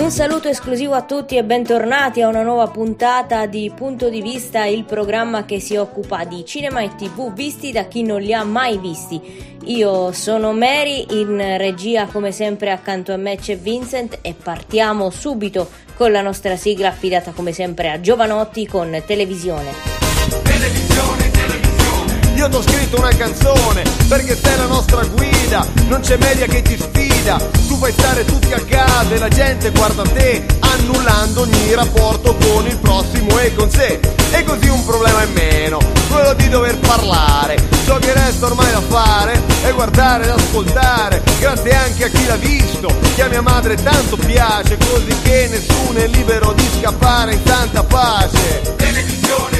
Un saluto esclusivo a tutti e bentornati a una nuova puntata di Punto di Vista, il programma che si occupa di cinema e TV visti da chi non li ha mai visti. Io sono Mary, in regia come sempre accanto a me c'è Vincent e partiamo subito con la nostra sigla affidata come sempre a Giovanotti con Televisione. Televisione. Io t'ho scritto una canzone perché sei la nostra guida, non c'è media che ti sfida, tu fai stare tutti a casa e la gente guarda te, annullando ogni rapporto con il prossimo e con sé. E così un problema in meno, quello di dover parlare. Ciò che resta ormai da fare è guardare ed ascoltare, grazie anche a chi l'ha visto, che a mia madre tanto piace, così che nessuno è libero di scappare in santa pace. Televisione.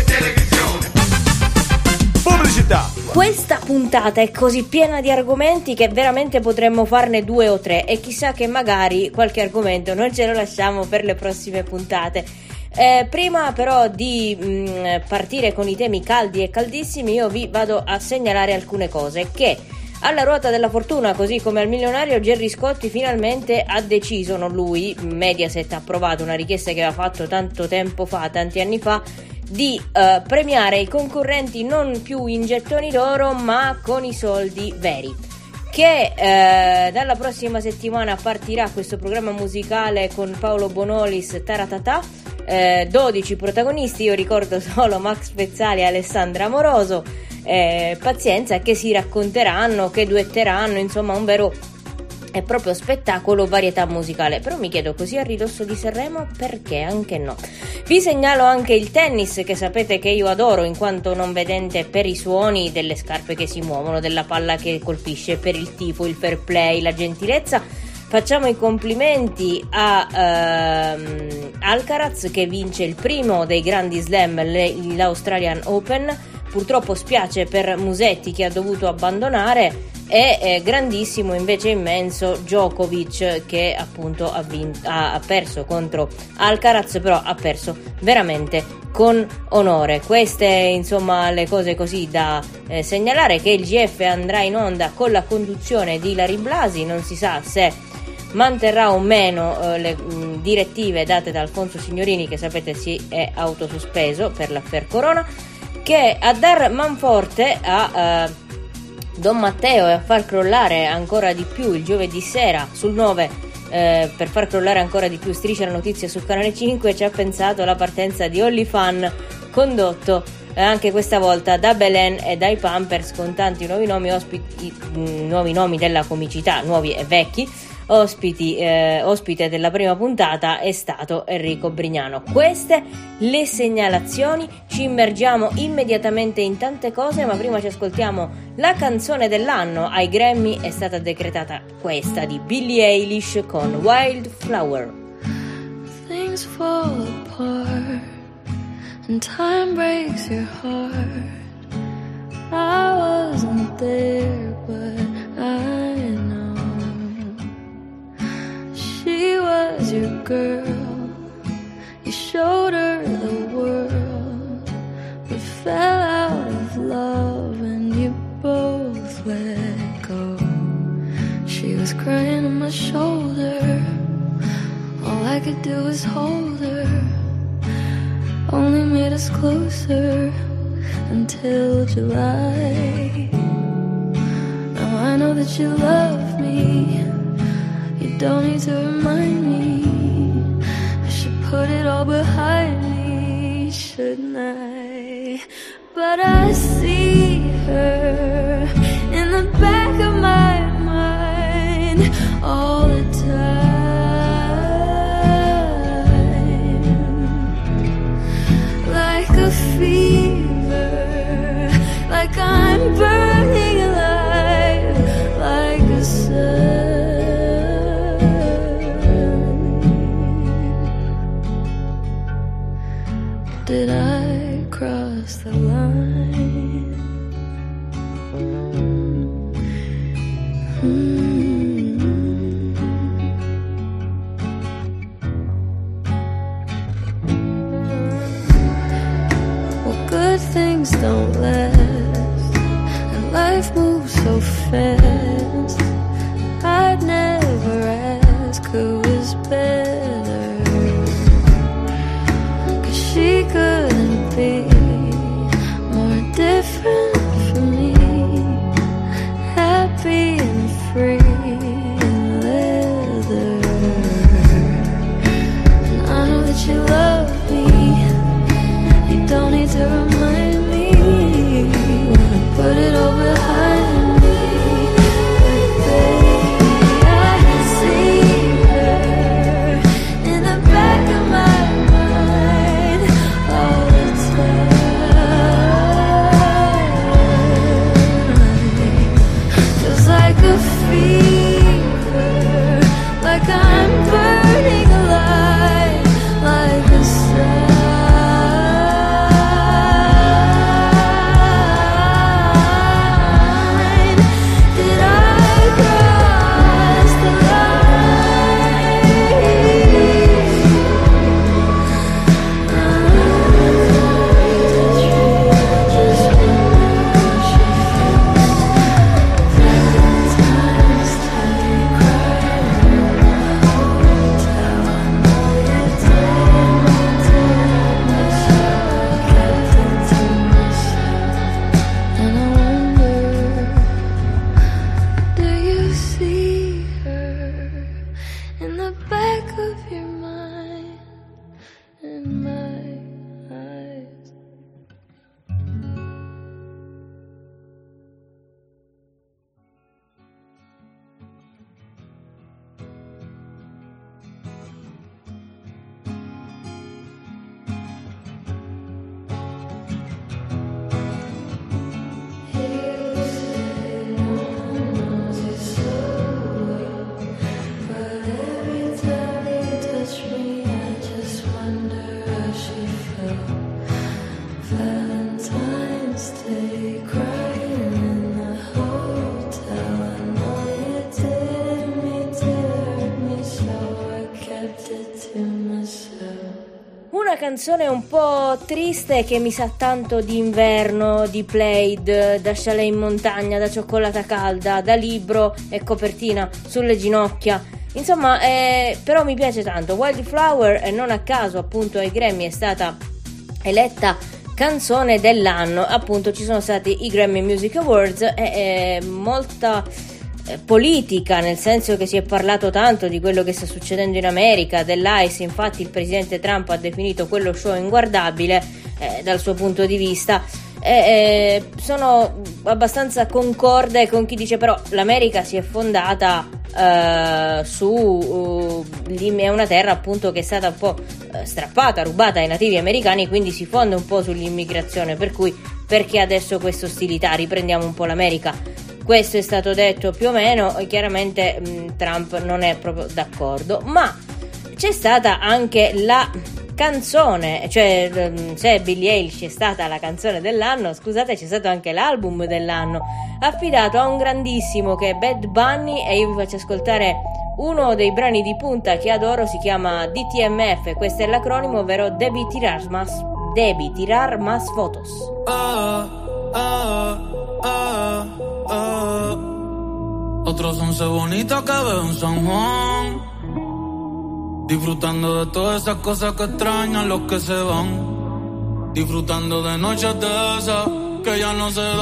Pubblicità. Questa puntata è così piena di argomenti che veramente potremmo farne 2 o 3 e chissà che magari qualche argomento non ce lo lasciamo per le prossime puntate. Prima però di partire con i temi caldi e caldissimi, io vi vado a segnalare alcune cose che alla ruota della fortuna, così come al milionario, Gerry Scotti finalmente ha deciso, non lui, Mediaset ha approvato una richiesta che aveva fatto tanti anni fa, di premiare i concorrenti non più in gettoni d'oro ma con i soldi veri. Che dalla prossima settimana partirà questo programma musicale con Paolo Bonolis, Taratata, 12 protagonisti, io ricordo solo Max Pezzali e Alessandra Amoroso, pazienza, che si racconteranno, che duetteranno, insomma un vero è proprio spettacolo, varietà musicale. Però mi chiedo, così a ridosso di Sanremo, perché anche no? Vi segnalo anche il tennis, che sapete che io adoro in quanto non vedente per i suoni delle scarpe che si muovono, della palla che colpisce, per il tifo, il fair play, la gentilezza. Facciamo i complimenti a Alcaraz, che vince il primo dei grandi slam, l'Australian Open. Purtroppo spiace per Musetti, che ha dovuto abbandonare, e grandissimo invece immenso Djokovic, che appunto ha perso contro Alcaraz, però ha perso veramente con onore. Queste insomma le cose così da segnalare. Che il GF andrà in onda con la conduzione di Ilary Blasi, non si sa se manterrà o meno le direttive date da Alfonso Signorini, che sapete si è autosospeso per l'affair Corona. Che a dar manforte a Don Matteo e a far crollare ancora di più il giovedì sera sul 9, per far crollare ancora di più Striscia la notizia su Canale 5, ci ha pensato la partenza di OnlyFan, condotto anche questa volta da Belen e dai Pampers, con tanti nuovi nomi, nuovi nomi della comicità, nuovi e vecchi. Ospite della prima puntata è stato Enrico Brignano. Queste le segnalazioni, ci immergiamo immediatamente in tante cose, ma prima ci ascoltiamo la canzone dell'anno. Ai Grammy è stata decretata questa di Billie Eilish con Wildflower. Things fall apart and time breaks your heart. I wasn't there, but I know she was your girl. You showed her the world, but fell out of love and you both let go. She was crying on my shoulder, all I could do was hold her. Only made us closer until July. Now I know that you love me, you don't need to remind me. I should put it all behind me, shouldn't I? But I see her in the back of my mind all the time. Like a fever, like I'm burning alive, like a sun. Did I cross the line? Well, good things don't last, and life moves so fast. I'd never ask who is better, una canzone un po' triste che mi sa tanto di inverno, di Plaid, da chalet in montagna, da cioccolata calda, da libro e copertina sulle ginocchia. Insomma, però mi piace tanto. Wildflower, e non a caso appunto ai Grammy è stata eletta canzone dell'anno. Appunto ci sono stati i Grammy Music Awards e molta politica, nel senso che si è parlato tanto di quello che sta succedendo in America, dell'ICE. Infatti il presidente Trump ha definito quello show inguardabile dal suo punto di vista. Sono abbastanza concorde con chi dice però l'America si è fondata è una terra appunto che è stata un po' strappata, rubata ai nativi americani, quindi si fonda un po' sull'immigrazione, per cui perché adesso questa ostilità, riprendiamo un po' l'America. Questo è stato detto più o meno, e chiaramente Trump non è proprio d'accordo, ma c'è stata anche la canzone, cioè se Billie Eilish è stata la canzone dell'anno, scusate, c'è stato anche l'album dell'anno, affidato a un grandissimo che è Bad Bunny, e io vi faccio ascoltare uno dei brani di punta che adoro, si chiama DTMF, questo è l'acronimo, ovvero Debi Tirar Más Fotos. Otros 11 bonitas que veo en San Juan, disfrutando de todas esas cosas que extrañan los que se van, disfrutando de noches de esas que ya no se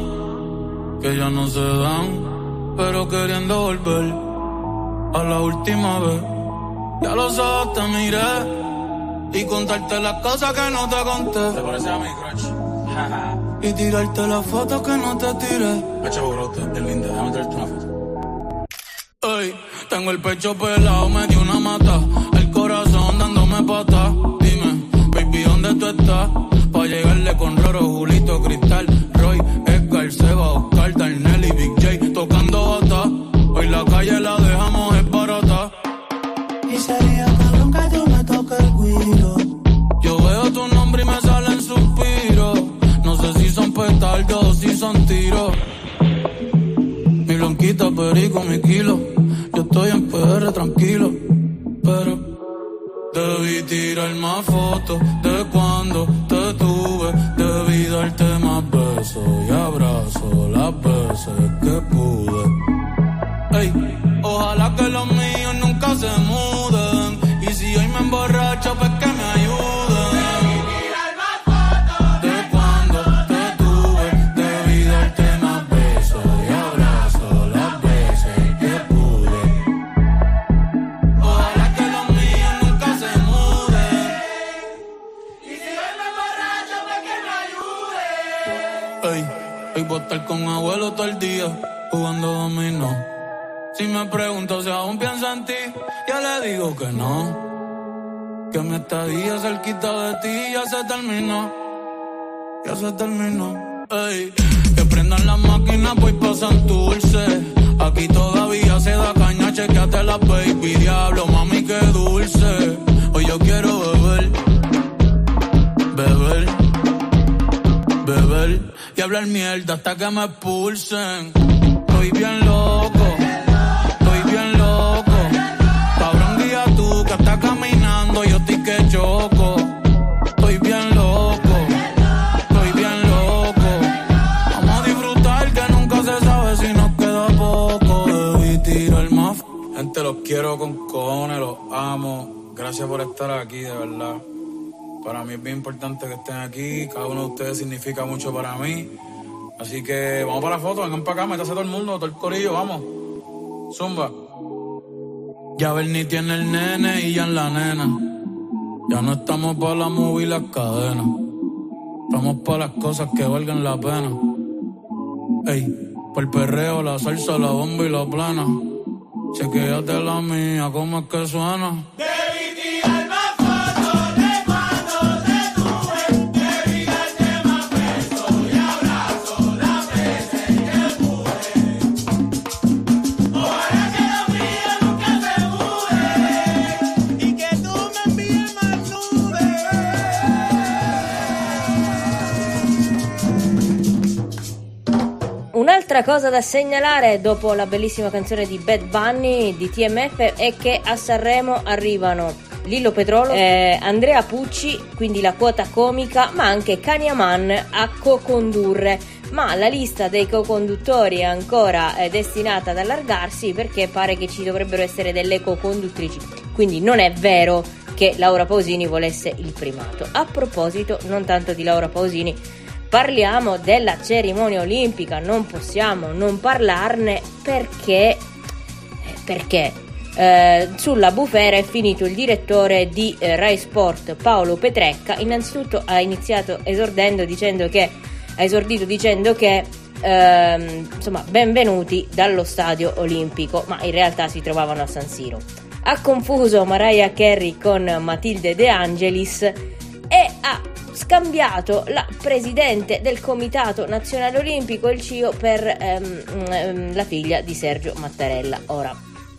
dan, pero queriendo volver a la última vez. Ya los ojos te miré y contarte las cosas que no te conté. ¿Te parece a mi crush? Y tirarte las fotos que no te tiré. Pecho brote, es linda, déjame tirarte una foto. Ey, tengo el pecho pelado, me dio una mata, el corazón dándome patas. Dime, baby, ¿dónde tú estás? Pa' llegarle con Roro, Julito, Cristal, Roy, Edgar, Seba, Oscar, Darnell y Big J tocando bata. Hoy la calle la dejamos esbarata. Y sería cabrón que tú me toques el guiro. Yo veo tu nombre y me salen suspiros. No sé si son petardos o si son tiros. Mi blanquita, perico, mi kilo. Yo estoy en PR tranquilo, pero debí tirar más fotos de cuando te tuve. Debí darte más besos y abrazos las veces que pude. Ey, ojalá que los míos nunca se muden. Y si hoy me emborracho, pues que me ayuden. Voy a estar con abuelo todo el día jugando dominó. Si me pregunto si aún pienso en ti, ya le digo que no. Que mi estadía cerquita de ti ya se terminó. Ey, que prendan las máquinas, pues pasan dulce. Aquí todavía se da caña, chequeate la baby. Diablo, mami, qué dulce. Hoy yo quiero beber y hablar mierda hasta que me expulsen. Estoy bien loco. Cabrón, guía tú que estás caminando, yo estoy que choco. Estoy bien loco. Vamos a disfrutar que nunca se sabe si nos queda poco. Debí tirar más. Gente, los quiero con cojones, los amo. Gracias por estar aquí, de verdad. Para mí es bien importante que estén aquí. Cada uno de ustedes significa mucho para mí. Así que vamos para la foto, vengan para acá, métase todo el mundo, todo el corillo, vamos. Zumba. Ya Bernie tiene el nene y ya en la nena. Ya no estamos para la movie y las cadenas. Estamos para las cosas que valgan la pena. Ey, por el perreo, la salsa, la bomba y la plana. Chequéate la mía, cómo es que suena. Un'altra cosa da segnalare dopo la bellissima canzone di Bad Bunny di TMF è che a Sanremo arrivano Lillo Petrolo, Andrea Pucci, quindi la quota comica, ma anche Kania Mann a co-condurre. Ma la lista dei co-conduttori è ancora destinata ad allargarsi, perché pare che ci dovrebbero essere delle co-conduttrici, quindi non è vero che Laura Pausini volesse il primato. A proposito, non tanto di Laura Pausini, parliamo della cerimonia olimpica. Non possiamo non parlarne perché sulla bufera è finito il direttore di Rai Sport Paolo Petrecca. Innanzitutto ha esordito dicendo che insomma, benvenuti dallo stadio olimpico, ma in realtà si trovavano a San Siro. Ha confuso Mariah Carey con Matilde De Angelis e ha scambiato la presidente del Comitato Nazionale Olimpico, il CIO, per la figlia di Sergio Mattarella. Ora,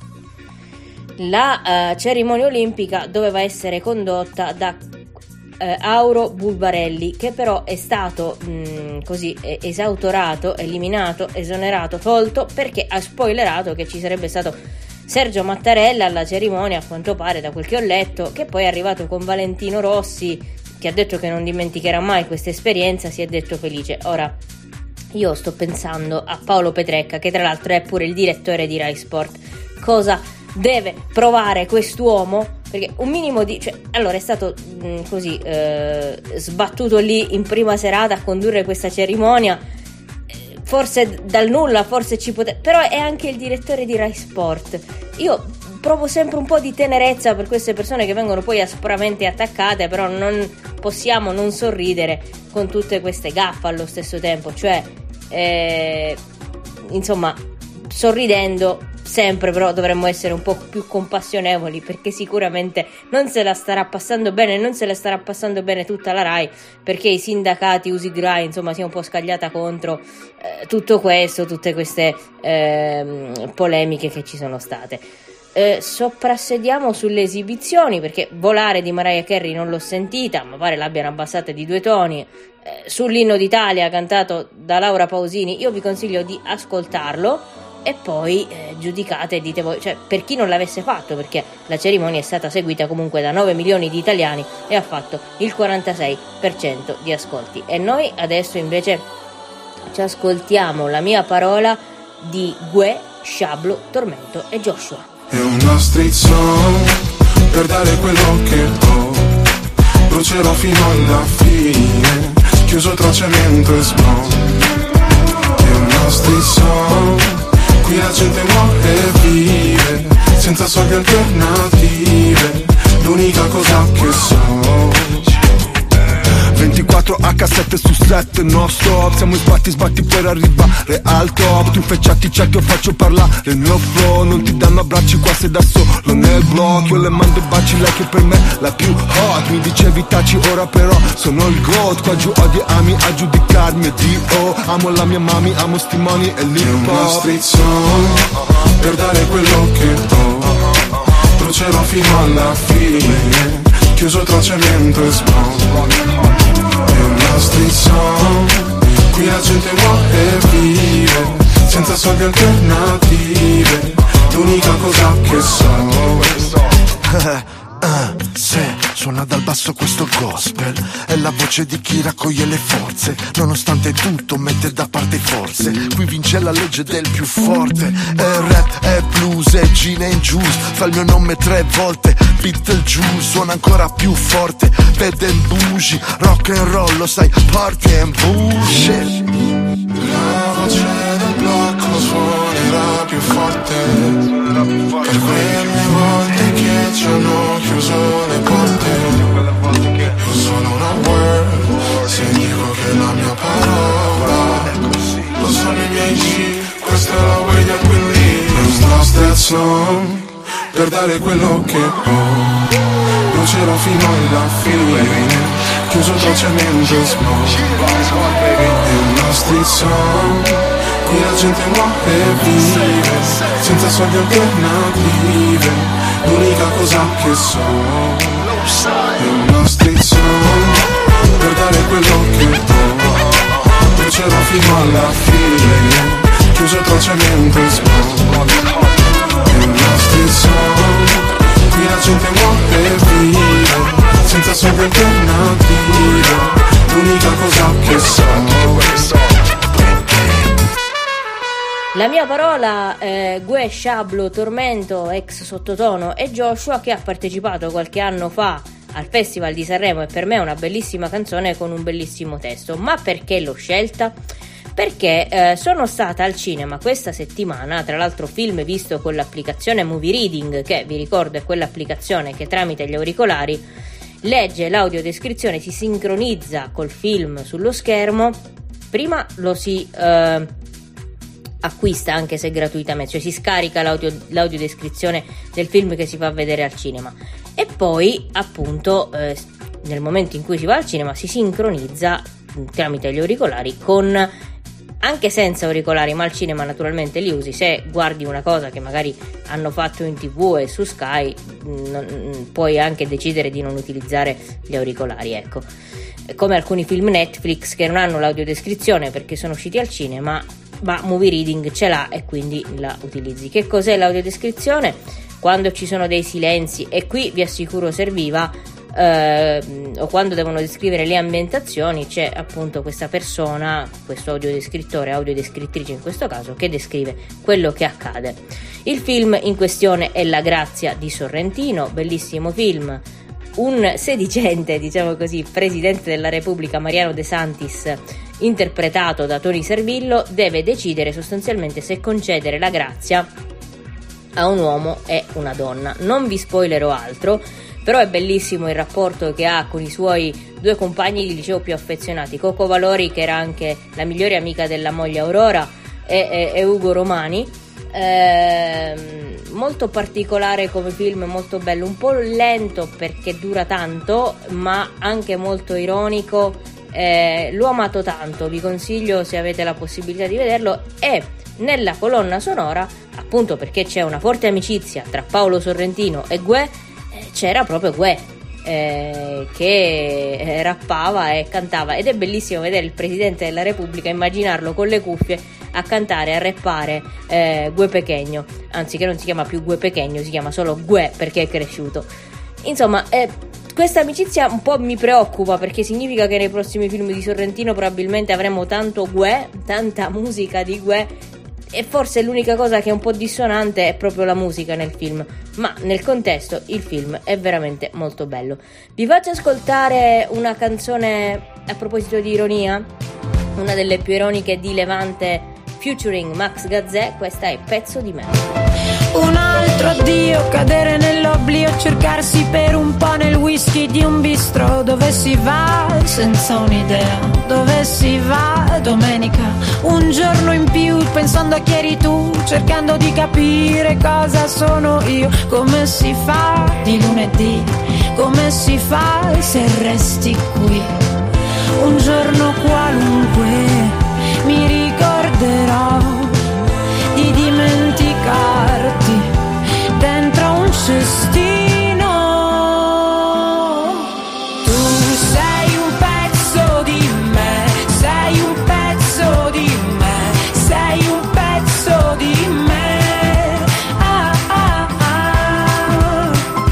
la cerimonia olimpica doveva essere condotta da Auro Bulbarelli, che però è stato esautorato, eliminato, esonerato, tolto, perché ha spoilerato che ci sarebbe stato Sergio Mattarella alla cerimonia, a quanto pare, da quel che ho letto, che poi è arrivato con Valentino Rossi, che ha detto che non dimenticherà mai questa esperienza, si è detto felice. Ora, io sto pensando a Paolo Petrecca, che tra l'altro è pure il direttore di Rai Sport. Cosa deve provare quest'uomo? Perché un minimo di... allora è stato sbattuto lì in prima serata a condurre questa cerimonia, forse dal nulla, forse però è anche il direttore di Rai Sport. Io provo sempre un po' di tenerezza per queste persone che vengono poi aspramente attaccate, però non possiamo non sorridere con tutte queste gaffe allo stesso tempo, insomma, sorridendo sempre, però dovremmo essere un po' più compassionevoli, perché sicuramente non se la starà passando bene tutta la Rai, perché i sindacati Usigrai, insomma, si è un po' scagliata contro tutto questo, tutte queste polemiche che ci sono state. Soprassediamo sulle esibizioni, perché Volare di Mariah Carey non l'ho sentita, ma pare l'abbiano abbassata di 2 toni. Sull'inno d'Italia cantato da Laura Pausini, io vi consiglio di ascoltarlo e poi giudicate e dite voi, per chi non l'avesse fatto, perché la cerimonia è stata seguita comunque da 9 milioni di italiani e ha fatto il 46% di ascolti. E noi adesso invece ci ascoltiamo La mia parola di Gue, Sciablo, Tormento e Joshua. È una street song per dare quello che ho, brucerò fino alla fine, chiuso tra cemento e smog. È una street song, qui la gente muore e vive, senza soldi alternative, l'unica cosa che so. 24 H7 su 7 no stop, siamo in sbatti per arrivare al top. Tu fecciati check, io faccio parlare il mio flow, non ti danno abbracci qua sei da solo nel blog. Io le mando baci, lei che per me la più hot. Mi dicevi taci, ora però sono il goat. Qua giù odi ami a giudicarmi e Dio. Amo la mia mami, amo sti money e l'hip hop. È una street song per dare quello che ho, brucerò fino alla fine, chiuso tra cemento e smog. È una street song, qui la gente muore e vive, senza soldi alternative, l'unica cosa che so. Se suona dal basso questo gospel, è la voce di chi raccoglie le forze, nonostante tutto mette da parte forze. Qui vince la legge del più forte, è rap, è blues, è gin and juice. Fa il mio nome 3 volte, Beetlejuice, suona ancora più forte, vede in bougie, rock and roll, lo sai, party and bullshit. La voce del blocco suonerà più forte, per quelle volte che ci hanno chiuso le porte. Io sono una word, se dico che la mia parola, lo sono i miei G, questa è la way that we live. Lost that song, per dare quello che ho, brucerò fino alla fine, chiuso tra cemento e smog. È una street song, qui la gente muore e vive, senza soldi alternative, l'unica cosa che so. È una street song, per dare quello che ho, brucerò fino alla fine, chiuso tra cemento e smog. È una street song, qui la gente muore e vive, La mia parola, Gue, Sciablo, Tormento, ex Sottotono e Joshua, che ha partecipato qualche anno fa al Festival di Sanremo, e per me è una bellissima canzone con un bellissimo testo. Ma perché l'ho scelta? Perché sono stata al cinema questa settimana, tra l'altro film visto con l'applicazione Movie Reading, che vi ricordo è quell'applicazione che tramite gli auricolari legge l'audiodescrizione, si sincronizza col film sullo schermo. Prima lo si acquista, anche se gratuitamente, cioè si scarica l'audiodescrizione del film che si fa vedere al cinema, e poi appunto nel momento in cui si va al cinema si sincronizza tramite gli auricolari con, anche senza auricolari, ma al cinema naturalmente li usi. Se guardi una cosa che magari hanno fatto in TV e su Sky, puoi anche decidere di non utilizzare gli auricolari, ecco, come alcuni film Netflix che non hanno l'audiodescrizione perché sono usciti al cinema, ma Movie Reading ce l'ha e quindi la utilizzi. Che cos'è l'audiodescrizione? Quando ci sono dei silenzi, e qui vi assicuro serviva, o quando devono descrivere le ambientazioni, c'è appunto questa persona, questo audiodescrittore, audiodescrittrice in questo caso, che descrive quello che accade. Il film in questione è La Grazia di Sorrentino, bellissimo film. Un sedicente, diciamo così, presidente della Repubblica, Mariano De Santis, interpretato da Tony Servillo, deve decidere sostanzialmente se concedere la grazia a un uomo e una donna. Non vi spoilerò altro, però è bellissimo il rapporto che ha con i suoi due compagni di liceo più affezionati, Coco Valori, che era anche la migliore amica della moglie Aurora, e Ugo Romani. Molto particolare come film, molto bello, un po' lento perché dura tanto, ma anche molto ironico. L'ho amato tanto, vi consiglio se avete la possibilità di vederlo. E nella colonna sonora, appunto perché c'è una forte amicizia tra Paolo Sorrentino e Gue, c'era proprio Gue che rappava e cantava, ed è bellissimo vedere il Presidente della Repubblica, immaginarlo con le cuffie a cantare, a rappare Gue Pequeño, anzi che non si chiama più Gue Pequeño, si chiama solo Gue perché è cresciuto. Insomma, questa amicizia un po' mi preoccupa, perché significa che nei prossimi film di Sorrentino probabilmente avremo tanto Gue, tanta musica di Gue, e forse l'unica cosa che è un po' dissonante è proprio la musica nel film, ma nel contesto il film è veramente molto bello. Vi faccio ascoltare una canzone a proposito di ironia, una delle più ironiche di Levante, featuring Max Gazzè. Questa è Pezzo di me. Un altro addio, cadere nell'oblio, cercarsi per un po' nel whisky di un bistro, dove si va senza un'idea, dove si va domenica, un giorno in più, pensando a chi eri tu, cercando di capire cosa sono io, come si fa di lunedì, come si fa se resti qui, un giorno qualunque mi ricorderò di dimenticarti dentro un cestino. Tu sei un pezzo di me, sei un pezzo di me, sei un pezzo di me. Ah, ah, ah.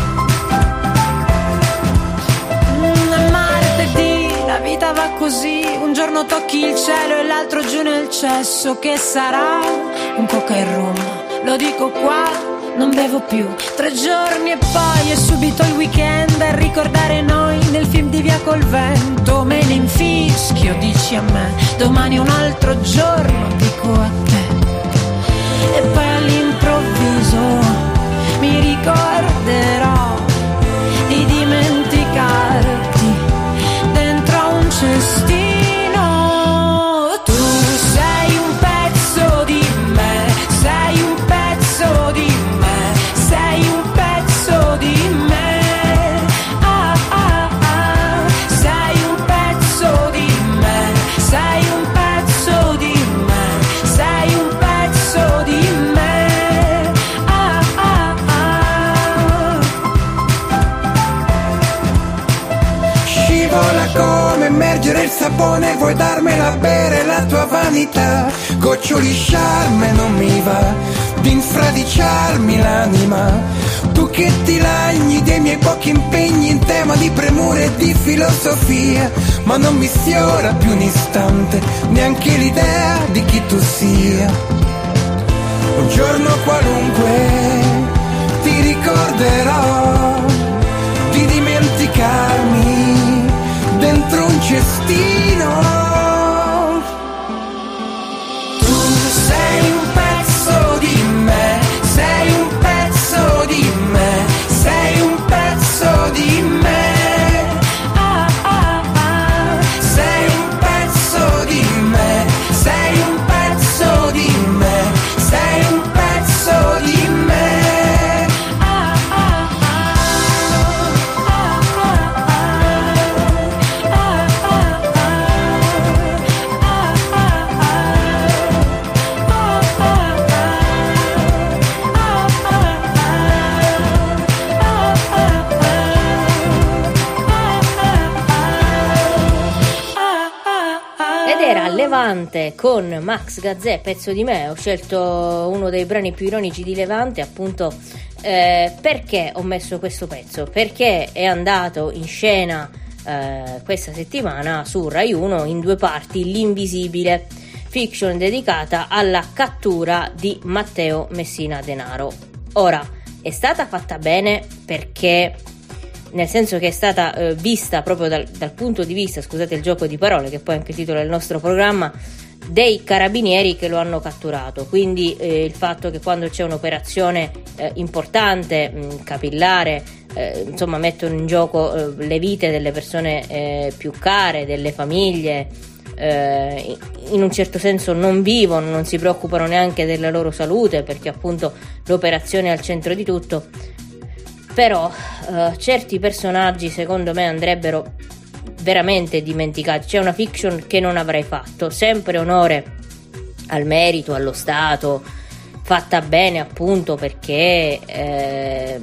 Martedì la vita va così, un giorno tocchi il cielo e l'altro giù nel cesso, che sarà un coca e rum, lo dico qua, non bevo più, 3 giorni e poi è subito il weekend, a ricordare noi nel film di Via col Vento, me ne infischio, dici a me, domani è un altro giorno, dico a te, e poi all'improvviso mi ricorderò di dimenticarti dentro un cestino. Il sapone, vuoi darmela a bere, la tua vanità, goccioli charme non mi va di infradiciarmi l'anima, tu che ti lagni dei miei pochi impegni in tema di premure e di filosofia, ma non mi sfiora più un istante neanche l'idea di chi tu sia. un giorno qualunque ti ricorderò di dimenticarmi dentro un cestino. Tu sei un pezzo di me, sei un pezzo di me, sei un pezzo di me. Sei un pezzo di me, sei un pezzo di me, sei un pezzo di me. Levante con Max Gazzè, pezzo di me. Ho scelto uno dei brani più ironici di Levante, appunto perché ho messo questo pezzo, perché è andato in scena questa settimana su Rai 1 in 2 parti, L'Invisibile, fiction dedicata alla cattura di Matteo Messina Denaro. Ora, è stata fatta bene perché, nel senso che è stata vista proprio dal punto di vista, scusate il gioco di parole, che poi è anche il titolo del nostro programma, dei carabinieri che lo hanno catturato. Quindi il fatto che quando c'è un'operazione importante, capillare, insomma mettono in gioco le vite delle persone più care, delle famiglie, in un certo senso non vivono, non si preoccupano neanche della loro salute, perché appunto l'operazione è al centro di tutto. Però certi personaggi secondo me andrebbero veramente dimenticati. C'è una fiction che non avrei fatto, sempre onore al merito, allo Stato, fatta bene appunto perché è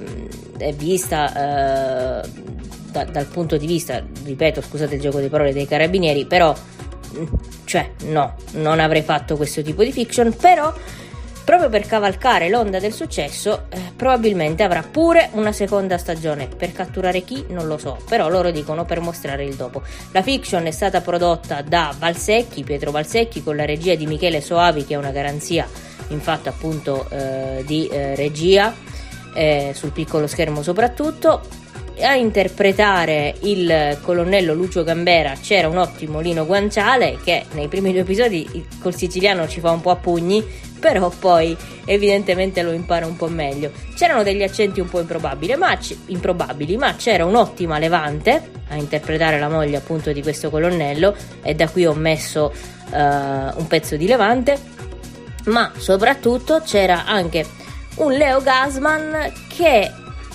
vista dal punto di vista, ripeto, scusate il gioco di parole, dei carabinieri, però cioè no, non avrei fatto questo tipo di fiction. Però proprio per cavalcare l'onda del successo probabilmente avrà pure una seconda stagione. Per catturare chi? Non lo so, però loro dicono per mostrare il dopo. La fiction è stata prodotta da Valsecchi, Pietro Valsecchi, con la regia di Michele Soavi, che è una garanzia in fatto appunto di regia sul piccolo schermo soprattutto. A interpretare il colonnello Lucio Gambera c'era un ottimo Lino Guanciale, che nei primi 2 episodi col siciliano ci fa un po' a pugni, però poi evidentemente lo impara un po' meglio. C'erano degli accenti un po' improbabili, ma c'era un'ottima Levante a interpretare la moglie appunto di questo colonnello, e da qui ho messo un pezzo di Levante. Ma soprattutto c'era anche un Leo Gasman che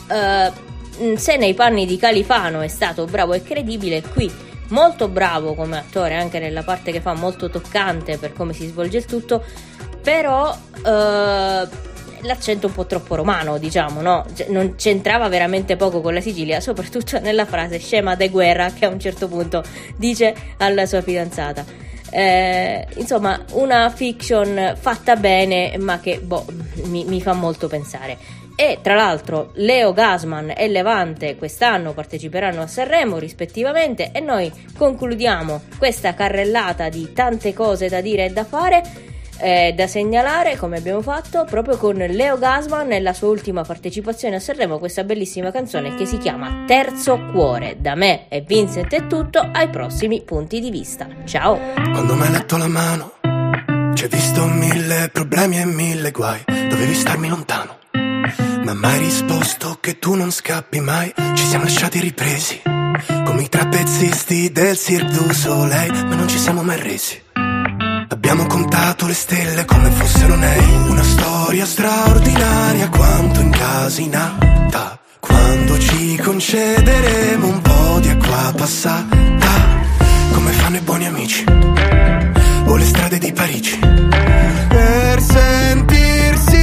se nei panni di Califano è stato bravo e credibile, qui molto bravo come attore, anche nella parte che fa, molto toccante per come si svolge il tutto, però l'accento un po' troppo romano, diciamo, no? Non c'entrava veramente poco con la Sicilia, soprattutto nella frase scema de guerra che a un certo punto dice alla sua fidanzata. Insomma, una fiction fatta bene, ma che mi fa molto pensare. E tra l'altro Leo Gasman e Levante quest'anno parteciperanno a Sanremo rispettivamente, e noi concludiamo questa carrellata di tante cose da dire e da fare, da segnalare, come abbiamo fatto proprio con Leo Gasman e la sua ultima partecipazione a Sanremo, questa bellissima canzone che si chiama Terzo Cuore. Da me e Vincent è tutto, ai prossimi punti di vista, ciao. Quando mi hai letto la mano c'è visto 1000 problemi e 1000 guai, dovevi starmi lontano, ma mai risposto che tu non scappi mai. Ci siamo lasciati ripresi come i trapezzisti del Cirque du Soleil, ma non ci siamo mai resi. Abbiamo contato le stelle come fossero nei, una storia straordinaria quanto incasinata, quando ci concederemo un po' di acqua passata, come fanno i buoni amici o le strade di Parigi, per sentirsi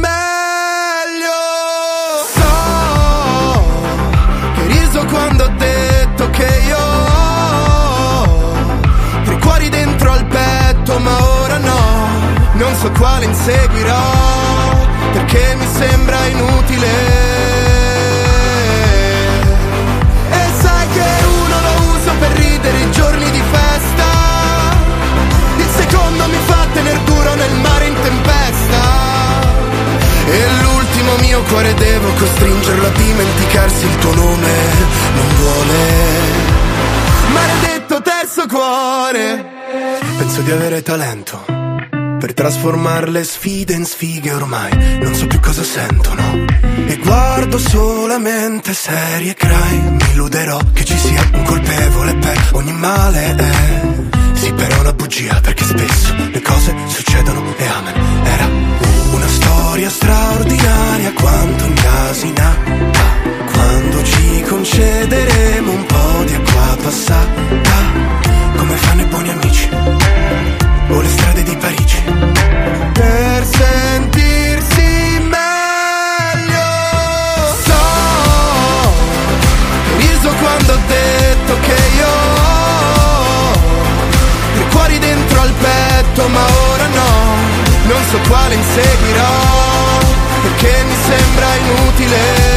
quando ho detto che io ho 3 cuori dentro al petto, ma ora no, non so quale inseguirò, perché mi sembra inutile. E sai che uno lo uso per ridere i giorni di festa, il secondo mi fa tener duro nel mare in tempesta. costringerlo a dimenticarsi il tuo nome. Non vuole. Maledetto terzo cuore. Penso di avere talento per trasformare le sfide in sfighe, ormai non so più cosa sento, no? E guardo solamente serie crime. Mi illuderò che ci sia un colpevole per ogni male. Sì, però è una bugia, perché spesso le cose succedono e amen. Era una storia straordinaria, quanto incasinata, quando ci concederemo un po' di acqua passata, come fanno i buoni amici o le strade di Parigi, per sentirsi meglio. So, riso quando ho detto che io ho tre cuori dentro al petto, ma ora no, non so quale inseguirò, perché mi sembra inutile.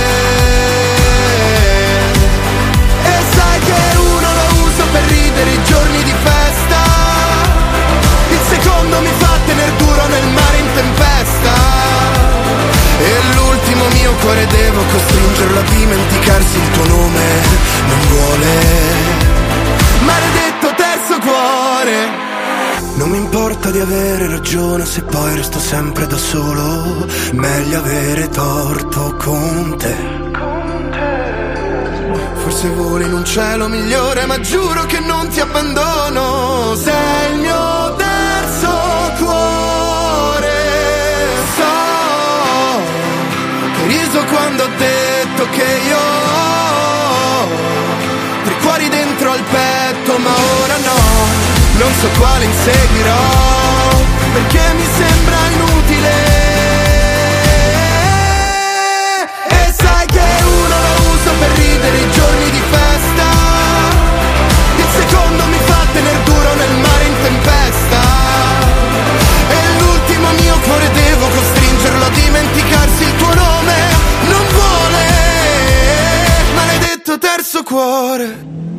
E sai che uno lo uso per ridere i giorni di festa, il secondo mi fa tener duro nel mare in tempesta, e l'ultimo mio cuore devo costringerlo a dimenticarsi il tuo nome. Non vuole. Maledetto terzo cuore. Non mi importa di avere ragione se poi resto sempre da solo, meglio avere torto con te. Forse voli in un cielo migliore, ma giuro che non ti abbandono. Sei il mio terzo cuore. So che riso quando ho detto che io ho tre cuori dentro al petto, ma ora no, non so quale inseguirò, perché mi sembra inutile. E sai che uno lo uso per ridere i giorni di festa, il secondo mi fa tener duro nel mare in tempesta, e l'ultimo mio cuore devo costringerlo a dimenticarsi il tuo nome. Non vuole. Maledetto terzo cuore.